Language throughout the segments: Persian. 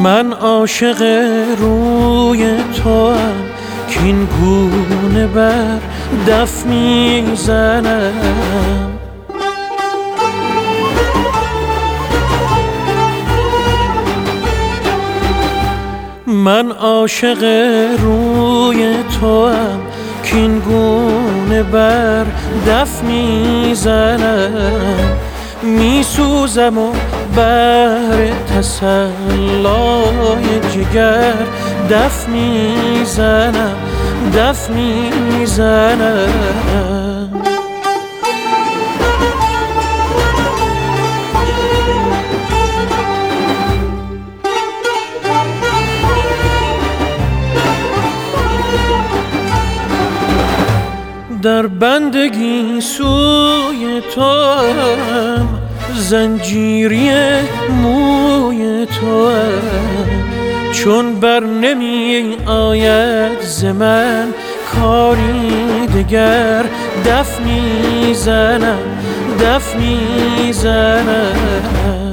من عاشق روی توام که این گونه بر دف میزنم. من عاشق روی توام که این گونه بر دف میزنم. میسوزم و بر تسلای جگر دف میزنم، دف میزنم. در بندگی سوی توام، زنجیری موی توام. چون بر نمی آید ز من کاری دگر دف میزنم، دف میزنم.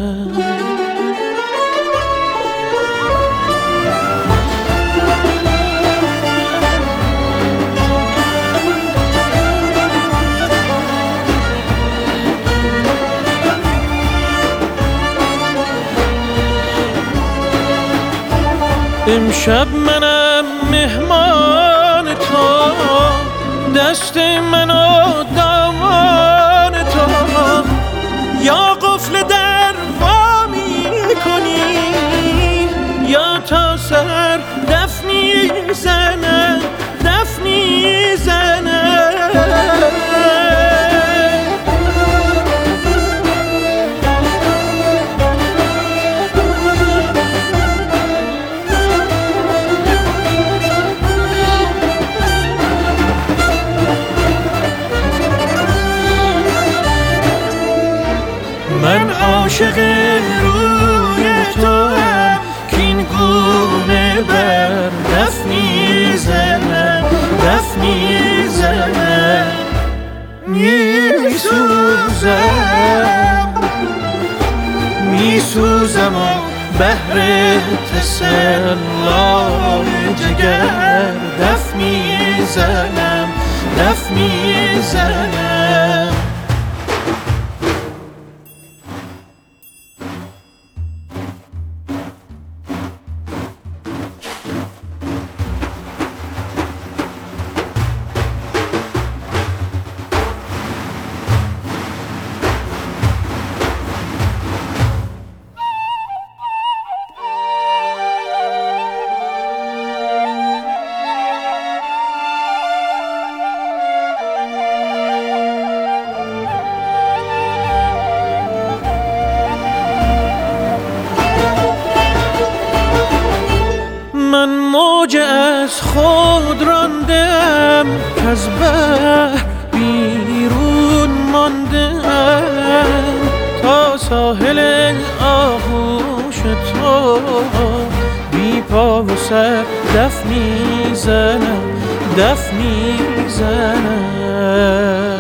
امشب منم مهمان تو، دست منو دامان تو. یا قفل در وا میکنی یا تا سر دف میزنم، دف میزنم. من عاشق روی توام که این گونه بر دف میزنم، دف میزنم. میسوزم و بهر تسلای جگر دف میزنم، دف میزنم. من موج از خود راندم که از بحر بیرون ماندم. تا ساحل آغوش تو بی پا و سر دف میزنم، دف میزنم.